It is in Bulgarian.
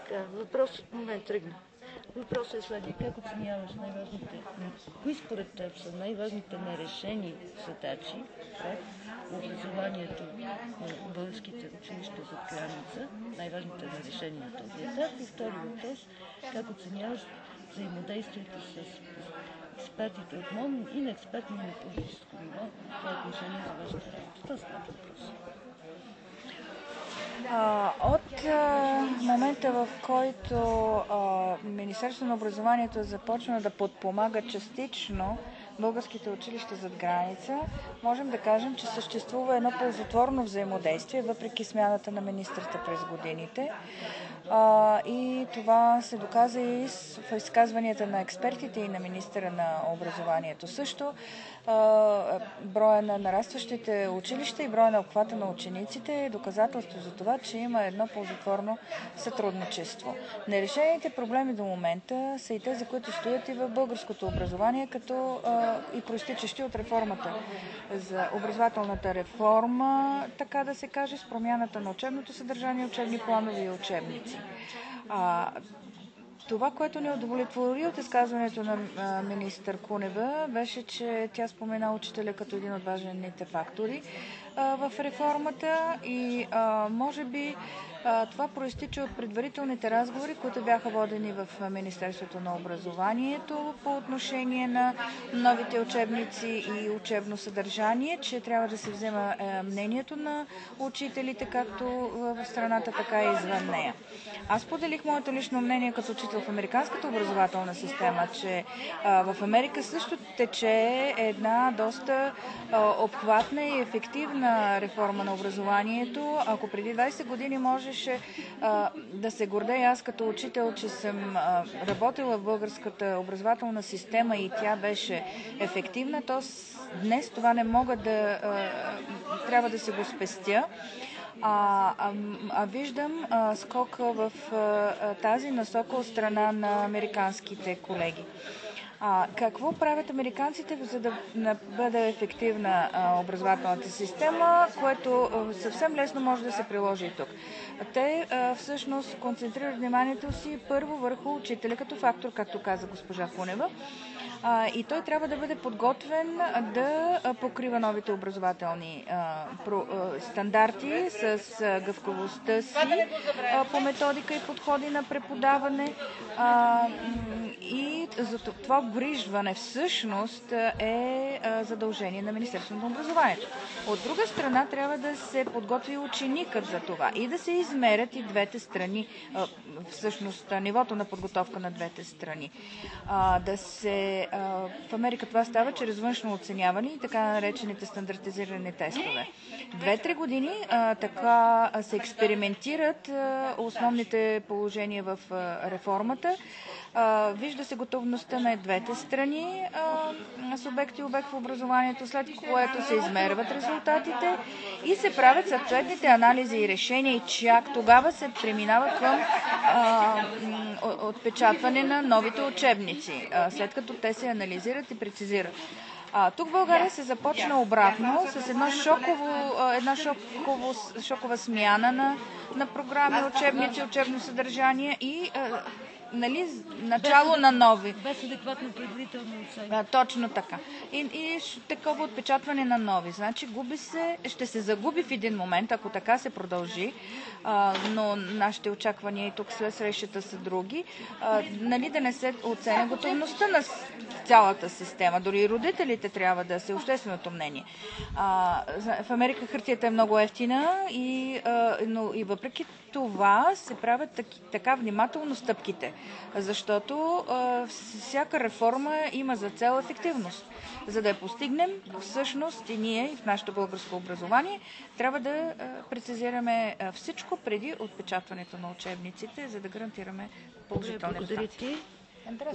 Въпросът тръгна. Въпросът е следния. Как оценяваш кои според теб са най-важните нерешени задачи пред образованието в българските училища зад граница, най-важните нерешени на този етап? И втори въпрос, как оценяваш взаимодействието с експертите от МОН и на експертно и на политическо ниво в това отношение за вашата работа? Това са въпроси. От момента, в който Министерството на образованието започна да подпомага частично българските училища зад граница, можем да кажем, че съществува едно ползотворно взаимодействие, въпреки смяната на министрите през годините. И това се доказа и в изказванията на експертите и на министъра на образованието. Също броя на нарастващите училища и броя на обхвата на учениците е доказателство за това, че има едно ползотворно сътрудничество. Нерешените проблеми до момента са и тези, които стоят и в българското образование, като и проистичащи от реформата за образователната реформа, така да се каже, с промяната на учебното съдържание, учебни планове и учебници. Това, което ни удовлетвори от изказването на министър Кунева, беше, че тя спомена учителя като един от важните фактори в реформата и може би това проистича от предварителните разговори, които бяха водени в Министерството на образованието по отношение на новите учебници и учебно съдържание, че трябва да се взема мнението на учителите, както в страната, така и извън нея. Аз поделих моето лично мнение като учител в американската образователна система, че в Америка също тече една доста обхватна и ефективна реформа на образованието. Ако преди 20 години можеше да се гордея аз като учител, че съм работила в българската образователна система и тя беше ефективна, то днес това не мога да... трябва да се го спестя. Виждам скок в тази насока от страна на американските колеги. Какво правят американците, за да бъде ефективна образователната система, което съвсем лесно може да се приложи и тук? Те всъщност концентрират вниманието си първо върху учителя като фактор, както каза госпожа Кунева, и той трябва да бъде подготвен да покрива новите образователни стандарти с гъвкавостта си по методика и подходи на преподаване, и за това обгрижване всъщност е задължение на Министерството на образованието. От друга страна трябва да се подготви ученикът за това и да се измерят и двете страни, всъщност нивото на подготовка на двете страни. В Америка това става чрез външно оценяване и така наречените стандартизирани тестове. 2-3 години така се експериментират основните положения в реформата. Вижда се готовността на двете страни, субект и обект в образованието, след което се измерват резултатите и се правят съответните анализи и решения и чак тогава се преминава към отпечатване на новите учебници, след като те се анализират и прецизират. Тук в България се започна обратно с една шокова смяна на програми, учебници, учебно съдържание и начало на нови. Без адекватно предварително оценка. Точно така. И такова отпечатване на нови. Значи ще се загуби в един момент, ако така се продължи, но нашите очаквания и тук след срещата са други, да не се оценя готовността на цялата система. Дори и родителите трябва да се общественото мнение. В Америка хартията е много ефтина, но и въпреки това се правят така внимателно стъпките, защото всяка реформа има за цел ефективност. За да я постигнем, всъщност и ние в нашето българско образование трябва да прецизираме всичко преди отпечатването на учебниците, за да гарантираме положителни резултати.